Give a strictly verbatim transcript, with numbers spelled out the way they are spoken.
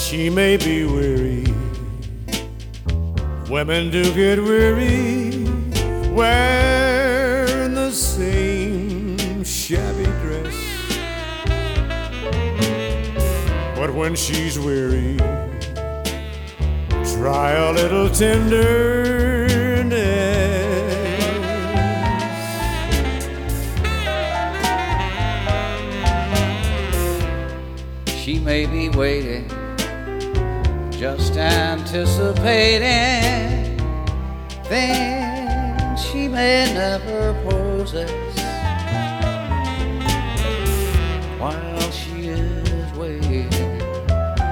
She may be weary. Women do get weary wearing the same shabby dress. But when she's weary, try a little tenderness. She may be waiting, just anticipating things she may never possess, while